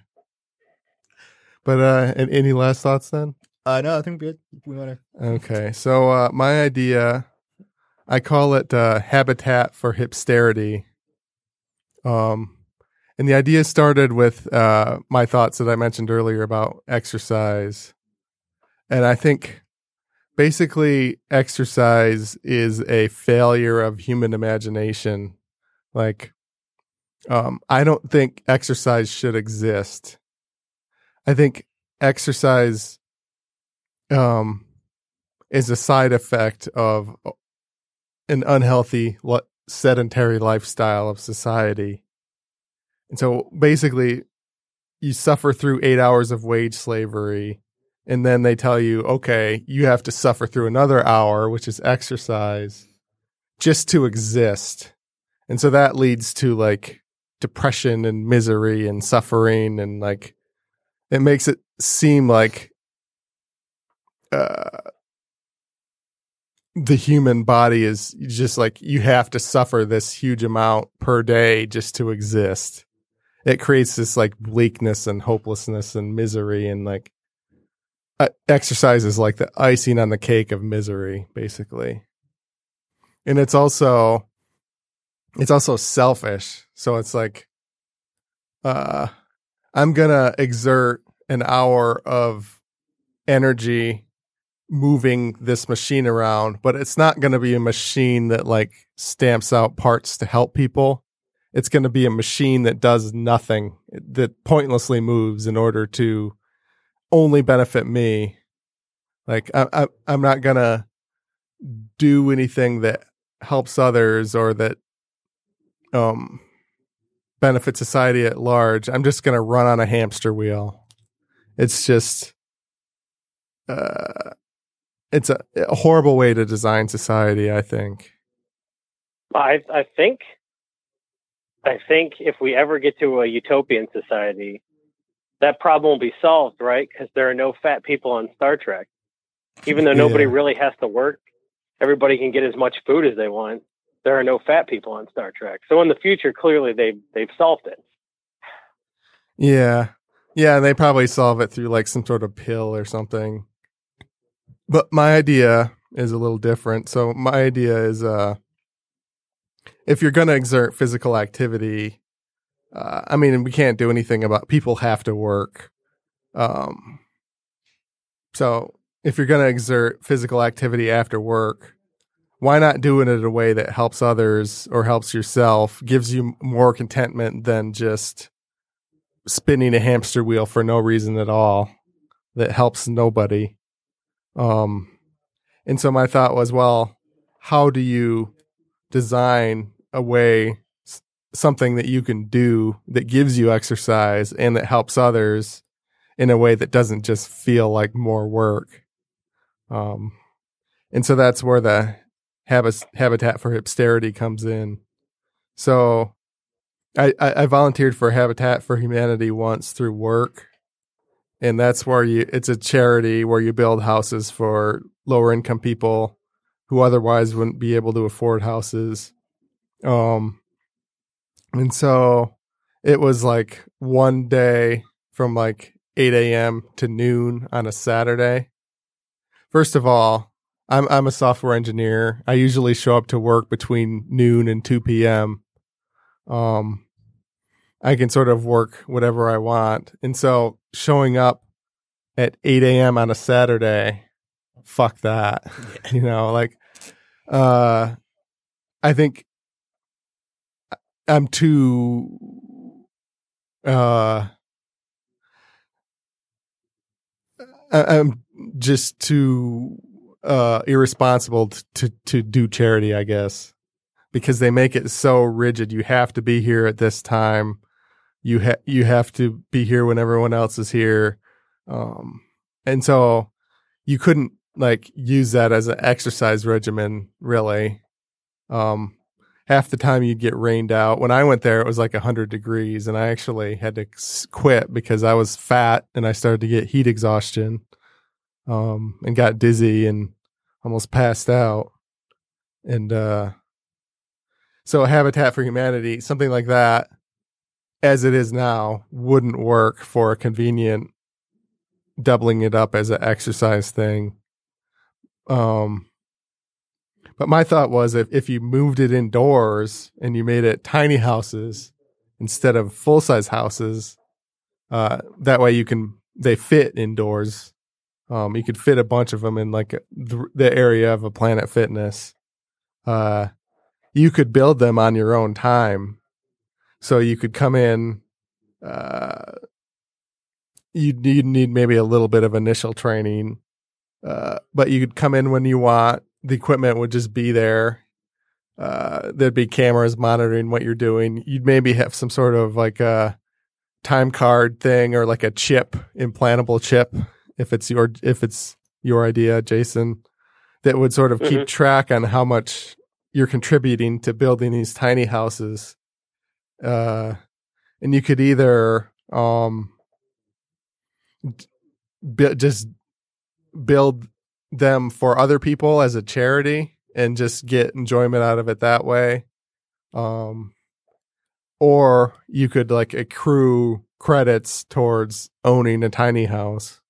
Speaker 2: But any last thoughts then?
Speaker 4: No, I think we want to.
Speaker 2: Okay, so my idea, I call it Habitat for Hipsterity. And the idea started with my thoughts that I mentioned earlier about exercise. And I think basically exercise is a failure of human imagination. Like, I don't think exercise should exist. I think exercise is a side effect of an unhealthy sedentary lifestyle of society. And so basically you suffer through 8 hours of wage slavery, and then they tell you, okay, you have to suffer through another hour, which is exercise, just to exist. And so that leads to like depression and misery and suffering, and like it makes it seem like the human body is just like you have to suffer this huge amount per day just to exist. It creates this like bleakness and hopelessness and misery, and like exercise is like the icing on the cake of misery, basically. And it's also selfish. So it's like, I'm going to exert an hour of energy moving this machine around, but it's not going to be a machine that like stamps out parts to help people. It's going to be a machine that does nothing, that pointlessly moves in order to only benefit me. Like I'm not going to do anything that helps others or that benefit society at large. I'm just going to run on a hamster wheel. It's just, it's a horrible way to design society, I think.
Speaker 3: I think if we ever get to a utopian society, that problem will be solved, right? Because there are no fat people on Star Trek. Even though nobody really has to work, everybody can get as much food as they want. There are no fat people on Star Trek. So in the future, clearly they've solved it.
Speaker 2: Yeah. Yeah, and they probably solve it through like some sort of pill or something. But my idea is a little different. So my idea is if you're going to exert physical activity, I mean, we can't do anything about people have to work. So if you're going to exert physical activity after work, why not do it in a way that helps others or helps yourself, gives you more contentment than just spinning a hamster wheel for no reason at all that helps nobody? And so my thought was, well, how do you design a way, something that you can do that gives you exercise and that helps others in a way that doesn't just feel like more work? And so that's where the Habitat for Hipsterity comes in. So I volunteered for Habitat for Humanity once through work. And that's where it's a charity where you build houses for lower income people who otherwise wouldn't be able to afford houses. And so it was like one day from like 8 a.m. to noon on a Saturday. First of all, I'm a software engineer. I usually show up to work between noon and 2 p.m. I can sort of work whatever I want. And so showing up at 8 a.m. on a Saturday, fuck that. You know, like, I think I'm too I'm just too irresponsible to do charity, I guess, because they make it so rigid. You have to be here at this time. You have to be here when everyone else is here. And so you couldn't like use that as an exercise regimen, really. Half the time you'd get rained out. When I went there, it was like 100 degrees, and I actually had to quit because I was fat and I started to get heat exhaustion, and got dizzy and almost passed out. And so Habitat for Humanity, something like that, as it is now, wouldn't work for a convenient doubling it up as an exercise thing. But my thought was if you moved it indoors and you made it tiny houses instead of full-size houses, that way they fit indoors. You could fit a bunch of them in like the area of a Planet Fitness. You could build them on your own time. So you could come in, you'd need maybe a little bit of initial training, but you could come in when you want. The equipment would just be there. There'd be cameras monitoring what you're doing. You'd maybe have some sort of like a time card thing or like a chip, implantable chip, if it's your idea, Jason, that would sort of keep track on how much you're contributing to building these tiny houses. And you could either just build them for other people as a charity and just get enjoyment out of it that way. Or you could like accrue credits towards owning a tiny house.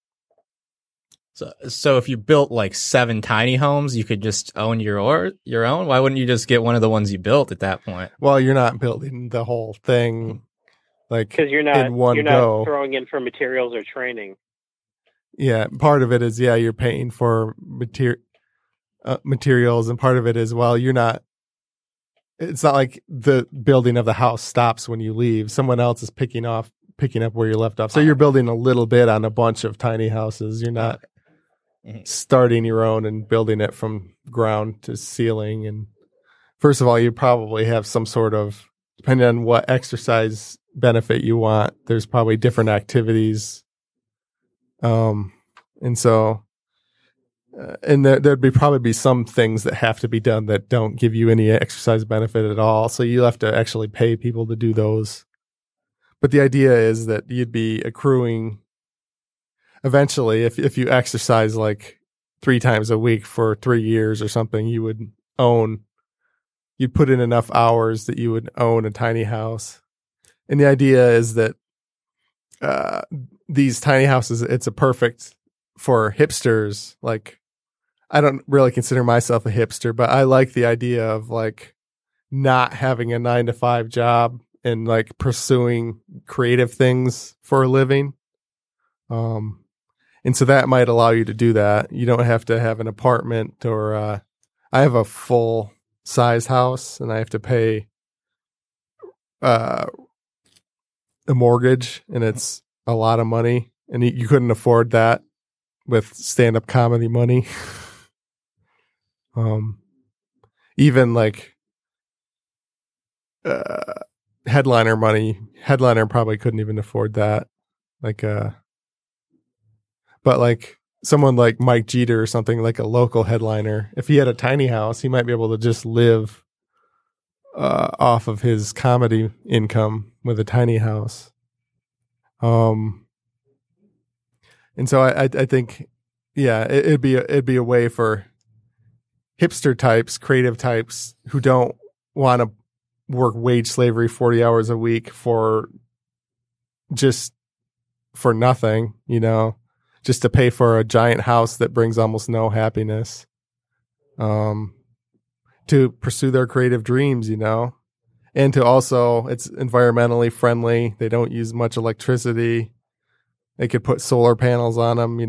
Speaker 4: So if you built like 7 tiny homes, you could just own your own? Why wouldn't you just get one of the ones you built at that point?
Speaker 2: Well, you're not building the whole thing like
Speaker 3: because you're not throwing in for materials or training.
Speaker 2: Yeah, part of it is, you're paying for materials, and part of it is, it's not like the building of the house stops when you leave. Someone else is picking up where you left off. So you're building a little bit on a bunch of tiny houses. You're not starting your own and building it from ground to ceiling. And first of all, you probably have some sort of, depending on what exercise benefit you want, there's probably different activities. And so, and there'd probably be some things that have to be done that don't give you any exercise benefit at all. So you have to actually pay people to do those. But the idea is that you'd be accruing eventually, if you exercise like 3 times a week for 3 years or something, you'd put in enough hours that you would own a tiny house. And the idea is that, these tiny houses, it's a perfect for hipsters. Like, I don't really consider myself a hipster, but I like the idea of like not having a 9-to-5 job and like pursuing creative things for a living. And so that might allow you to do that. You don't have to have an apartment or, I have a full size house and I have to pay, a mortgage, and it's a lot of money, and you couldn't afford that with stand-up comedy money. Even like headliner money, headliner probably couldn't even afford that. Like but like someone like Mike Jeter or something, like a local headliner, if he had a tiny house, he might be able to just live off of his comedy income with a tiny house. And so I think, it'd be a way for hipster types, creative types who don't want to work wage slavery 40 hours a week for nothing, just to pay for a giant house that brings almost no happiness, to pursue their creative dreams, and to also, it's environmentally friendly. They don't use much electricity. They could put solar panels on them,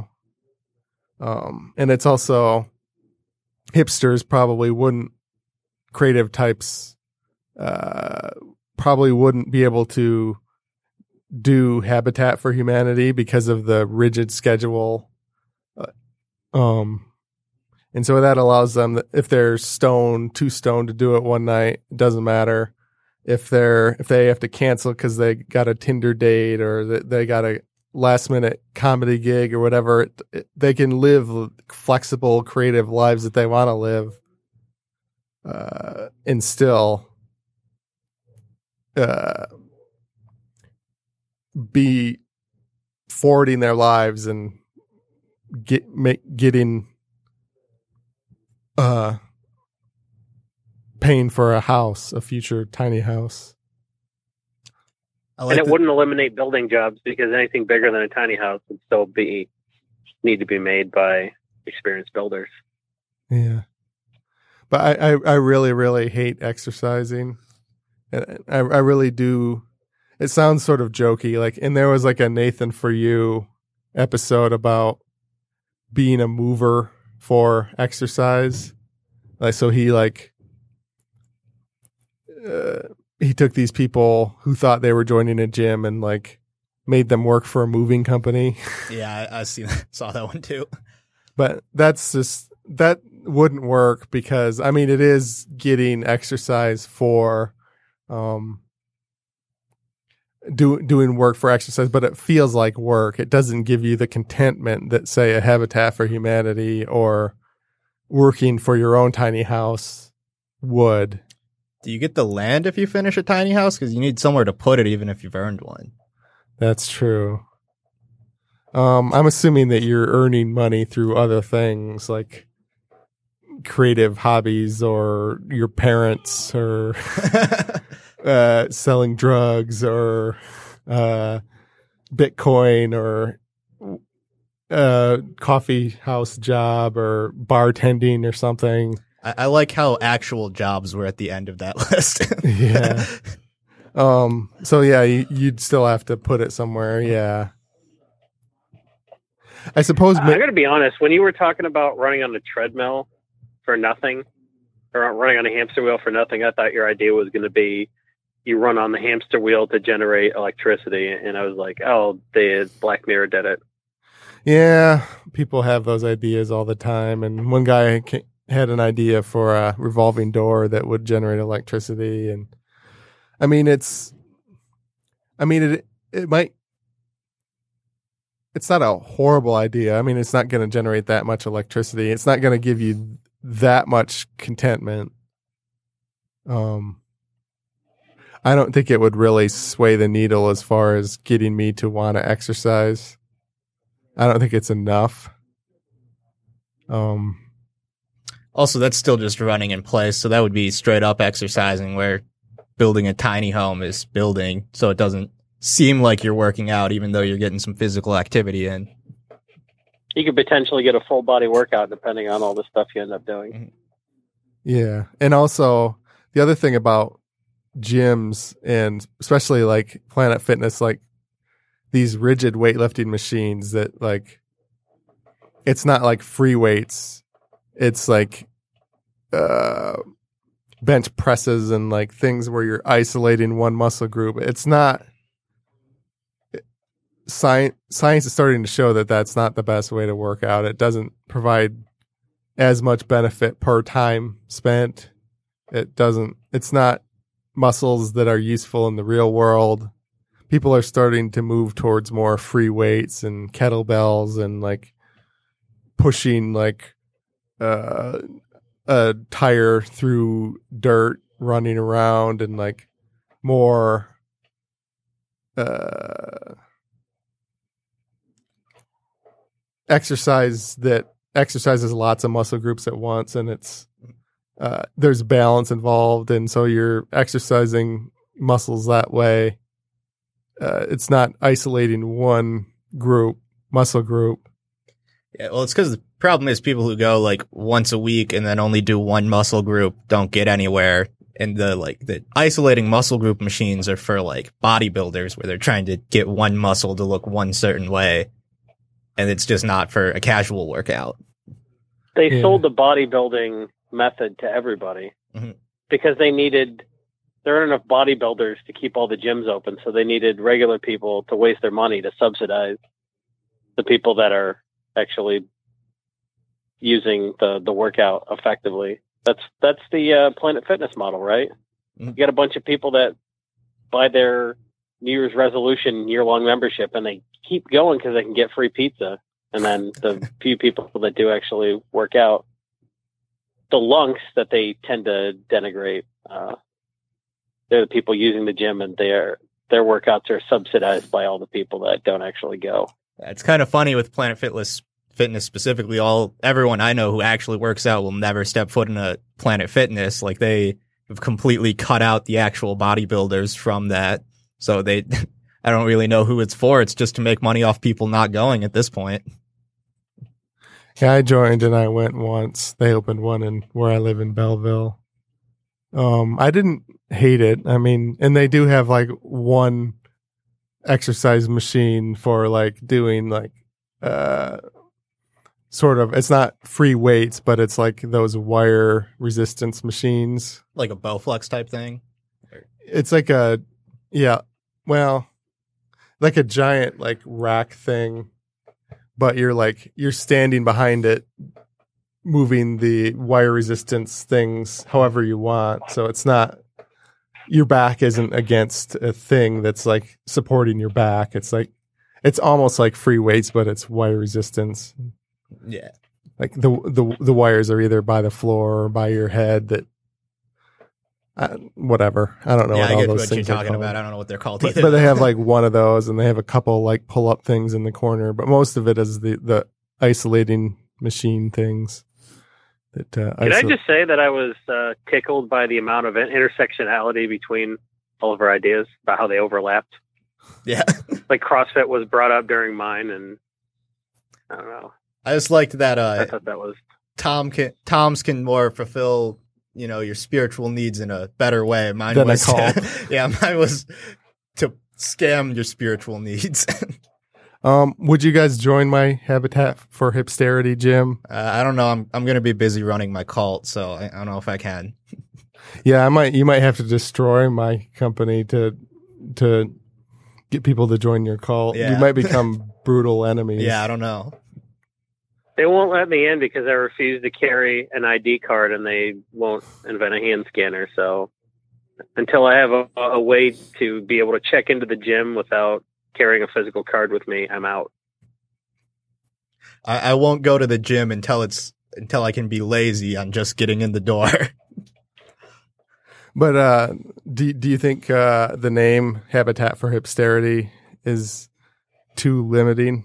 Speaker 2: and it's also, hipsters probably wouldn't, creative types probably wouldn't be able to do Habitat for Humanity because of the rigid schedule. And so that allows them, if they're too stoned to do it one night, it doesn't matter. If they have to cancel because they got a Tinder date or they got a last minute comedy gig or whatever, they can live flexible, creative lives that they want to live, and still be forwarding their lives and getting paying for a future tiny house.
Speaker 3: And it wouldn't eliminate building jobs because anything bigger than a tiny house would still need to be made by experienced builders.
Speaker 2: Yeah. But I really, really hate exercising. And I really do. It sounds sort of jokey. And there was a Nathan For You episode about being a mover for exercise. So he he took these people who thought they were joining a gym and made them work for a moving company.
Speaker 4: Yeah, I saw that one too.
Speaker 2: But that wouldn't work because it is getting exercise for doing work for exercise, but it feels like work. It doesn't give you the contentment that, say, a Habitat for Humanity or working for your own tiny house would.
Speaker 4: Do you get the land if you finish a tiny house? Because you need somewhere to put it, even if you've earned one.
Speaker 2: That's true. I'm assuming that you're earning money through other things like creative hobbies or your parents or selling drugs or Bitcoin or coffee house job or bartending or something.
Speaker 4: I like how actual jobs were at the end of that list.
Speaker 2: Yeah. So yeah, you'd still have to put it somewhere. Yeah. I suppose.
Speaker 3: I got to be honest. When you were talking about running on a treadmill for nothing, or running on a hamster wheel for nothing, I thought your idea was going to be you run on the hamster wheel to generate electricity, and I was like, oh, Black Mirror did it.
Speaker 2: Yeah, people have those ideas all the time, and one guy had an idea for a revolving door that would generate electricity, and it might. It's not a horrible idea. It's not going to generate that much electricity. It's not going to give you that much contentment. I don't think it would really sway the needle as far as getting me to want to exercise. I don't think it's enough.
Speaker 4: Also, that's still just running in place, so that would be straight up exercising, where building a tiny home is building, so it doesn't seem like you're working out, even though you're getting some physical activity in.
Speaker 3: You could potentially get a full body workout depending on all the stuff you end up doing.
Speaker 2: Yeah. And also the other thing about gyms, and especially Planet Fitness, these rigid weightlifting machines that it's not like free weights. It's bench presses and things where you're isolating one muscle group. It's not. Science is starting to show that that's not the best way to work out. It doesn't provide as much benefit per time spent. It's not muscles that are useful in the real world. People are starting to move towards more free weights and kettlebells and pushing a tire through dirt, running around, and more exercise that exercises lots of muscle groups at once, and it's there's balance involved, and so you're exercising muscles that way. It's not isolating one muscle group.
Speaker 4: Yeah, well, it's because the problem is people who go once a week and then only do one muscle group don't get anywhere. And the isolating muscle group machines are for bodybuilders, where they're trying to get one muscle to look one certain way. And it's just not for a casual workout. They
Speaker 3: sold the bodybuilding method to everybody because they needed there aren't enough bodybuilders to keep all the gyms open, so they needed regular people to waste their money to subsidize the people that are actually using the workout effectively. That's the Planet Fitness model, right?
Speaker 4: Mm-hmm.
Speaker 3: You got a bunch of people that buy their New Year's resolution year-long membership, and they keep going because they can get free pizza. And then the few people that do actually work out, the lunks that they tend to denigrate, they're the people using the gym, and their workouts are subsidized by all the people that don't actually go.
Speaker 4: It's kind of funny with Planet Fitness specifically. Everyone I know who actually works out will never step foot in a Planet Fitness. Like, they have completely cut out the actual bodybuilders from that. So I don't really know who it's for. It's just to make money off people not going at this point.
Speaker 2: Yeah, I joined and I went once. They opened one in where I live in Belleville. I didn't hate it. I mean, and they do have like one exercise machine for like doing like sort of, it's not free weights, but it's like those wire resistance machines.
Speaker 4: Like a Bowflex type thing?
Speaker 2: It's like like a giant like rack thing, but you're standing behind it, moving the wire resistance things however you want. So it's not, your back isn't against a thing that's like supporting your back. It's like, it's almost like free weights, but it's wire resistance.
Speaker 4: Yeah.
Speaker 2: Like the wires are either by the floor or by your head that, whatever. I don't know.
Speaker 4: Yeah,
Speaker 2: what
Speaker 4: I get
Speaker 2: all those
Speaker 4: what you're
Speaker 2: things are
Speaker 4: talking
Speaker 2: called.
Speaker 4: about. I don't know what they're called
Speaker 2: But,
Speaker 4: either.
Speaker 2: but they have like one of those, and they have a couple like pull up things in the corner. But most of it is the isolating machine things. That
Speaker 3: Can I just say that I was tickled by the amount of intersectionality between all of our ideas about how they overlapped?
Speaker 4: Yeah.
Speaker 3: Like CrossFit was brought up during mine, and I don't know.
Speaker 4: I just liked that
Speaker 3: I thought that was
Speaker 4: Tom's can more fulfill, your spiritual needs in a better way. Mine
Speaker 2: Than a
Speaker 4: was
Speaker 2: cult.
Speaker 4: yeah, mine was to scam your spiritual needs.
Speaker 2: Would you guys join my Habitat for Hipsterity gym?
Speaker 4: I don't know. I'm going to be busy running my cult, so I don't know if I can.
Speaker 2: Yeah, you might have to destroy my company to get people to join your cult.
Speaker 4: Yeah.
Speaker 2: You might become brutal enemies.
Speaker 4: Yeah, I don't know.
Speaker 3: They won't let me in because I refuse to carry an ID card, and they won't invent a hand scanner. So until I have a way to be able to check into the gym without carrying a physical card with me, I'm out.
Speaker 4: I won't go to the gym until I can be lazy on just getting in the door.
Speaker 2: But do you think the name Habitat for Hipsterity is too limiting?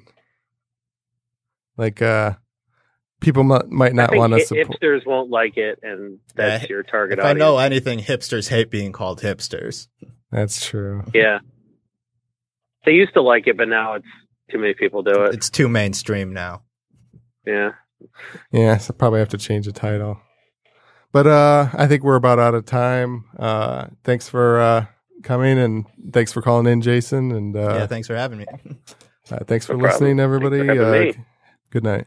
Speaker 2: Like people might not want to support.
Speaker 3: Hipsters won't like it, and that's your target
Speaker 4: if
Speaker 3: audience.
Speaker 4: I know anything, hipsters hate being called hipsters.
Speaker 2: That's true.
Speaker 3: Yeah. They used to like it, but now it's too many people do it.
Speaker 4: It's too mainstream now.
Speaker 3: Yeah.
Speaker 2: Yeah, so probably have to change the title. But I think we're about out of time. Thanks for coming, and thanks for calling in, Jason. And
Speaker 4: Yeah, thanks for having me.
Speaker 2: thanks for
Speaker 3: No problem.
Speaker 2: listening, everybody.
Speaker 3: Thanks for having me.
Speaker 2: Good night.